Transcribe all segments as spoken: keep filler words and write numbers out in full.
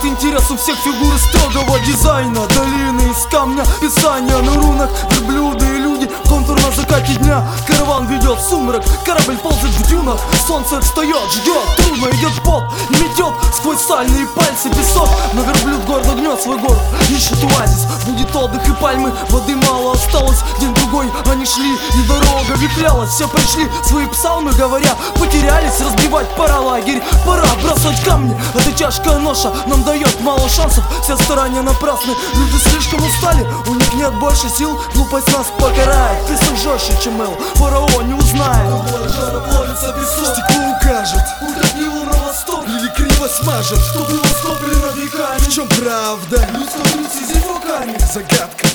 Нет интереса у всех фигуры строгого дизайна. Долины из камня, писания на рунах, верблюды и люди, контур на закате дня. Караван ведет в сумрак, корабль ползет в дюнах. Солнце встает, ждет, трудно идет пот, метет сквозь сальные пальцы песок. Но верблюд гордо гнет свой горб, ищет оазис, будет отдых и пальмы. Воды мало осталось, день-другой они шли, и дорога ветвлялась. Все пришли свои псалмы говоря, потерялись, разбивать пора лагерь, пора бросать камни. Эта тяжкая ноша нам дает мало шансов, все старания напрасны, люди слишком устали, у них нет больше сил, глупость нас покарает. Песок жестче, чем эл, фараон не узнает. Жара плавится песок, стекло укажет, утопило на восток или криво смажет. Что было стоплено веками, в чем правда? Людская грудь сидит руками, загадка.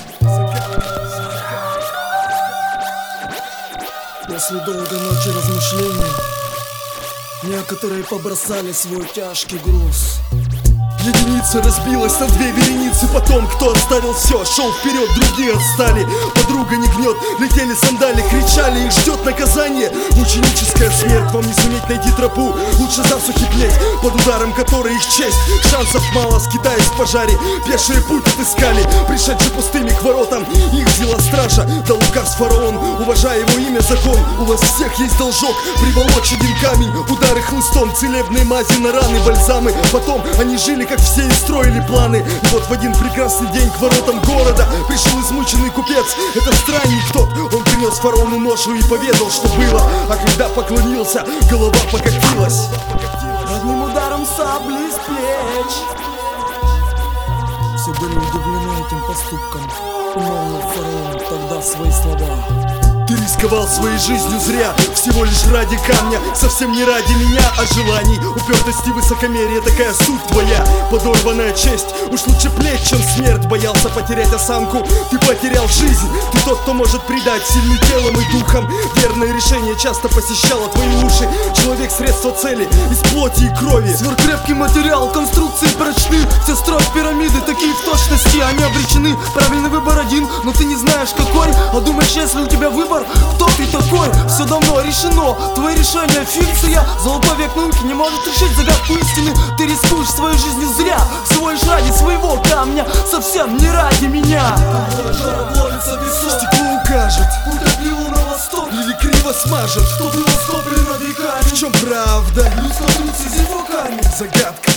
После долгой ночи размышлений некоторые побросали свой тяжкий груз. Единица разбилась на две вереницы. Потом, кто оставил все, шел вперед, другие отстали. Подруга не гнет, летели сандали, кричали, их ждет наказание. Мученическая смерть, вам не суметь найти тропу. Лучше засухи плеть, под ударом которой их честь. Шансов мало, скитаясь в пожаре, пешие путь отыскали. Пришедшие пустыми к воротам, их взяла стража. Дал указ фараон, уважая его имя, закон. У вас всех есть должок, приволочь один камень. Удары хлыстом, целебные мази на раны, бальзамы. Потом они жили как все и строили планы. И вот в один прекрасный день к воротам города пришел измученный купец. Это странник тот, он принес фараону ношу и поведал, что было. А когда поклонился, голова покатилась одним ударом сабли с плеч. Все были удивлены этим поступком. Умолвил фараон тогда свои слова: ты рисковал своей жизнью зря, всего лишь ради камня, совсем не ради меня, а желаний. Упертость и высокомерие, такая суть твоя. Подорванная честь, уж лучше плеть, чем смерть. Боялся потерять осанку, ты потерял жизнь. Ты тот, кто может предать, сильный телом и духом. Верное решение часто посещало твои уши. Человек — средство цели, из плоти и крови. Сверхкрепкий материал, конструкции прочны. Все строят пирамиды, такие в точности, они обречены. Правильный выбор один, но ты не знаешь какой. А думаешь, если у тебя выбор, кто ты такой? Все давно решено, твои решения фикция. Золотой век науки не может решить загадку истины. Ты рискуешь своей жизнью зря, всего лишь ради своего камня, совсем не ради меня. Жара плавится песок, стекло укажет, утопило на восток или криво смажет. Что было стоплено веками, в чем правда? Людская грудь сидит руками, загадка.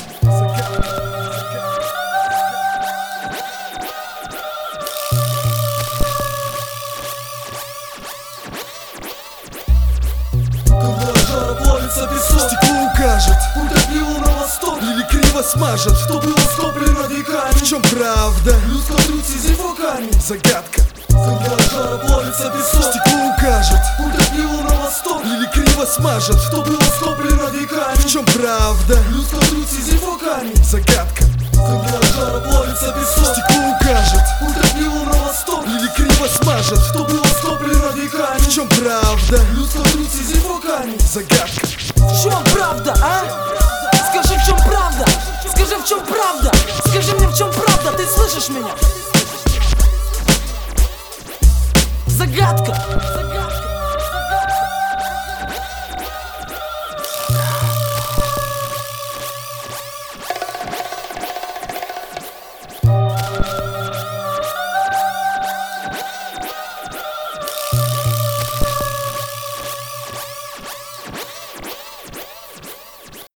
Песок, стекло укажет, утопило на восток или криво смажет. Что было стоплено веками, в чем правда? Людская грудь сидит руками, загадка. Когда жара плавится песок, стекло укажет, утопило на восток или криво смажет. Что было стоплено веками, в чем правда? Людская грудь сидит руками, загадка. Когда жара плавится песок, стекло укажет, утопило на восток или криво смажет. Что было стоплено веками, в чем правда? Людская грудь сидит руками, загадка. В чем правда, а? Скажи, в чем правда? Скажи, в чем правда? Скажи мне, в чем правда? Ты слышишь меня? Загадка.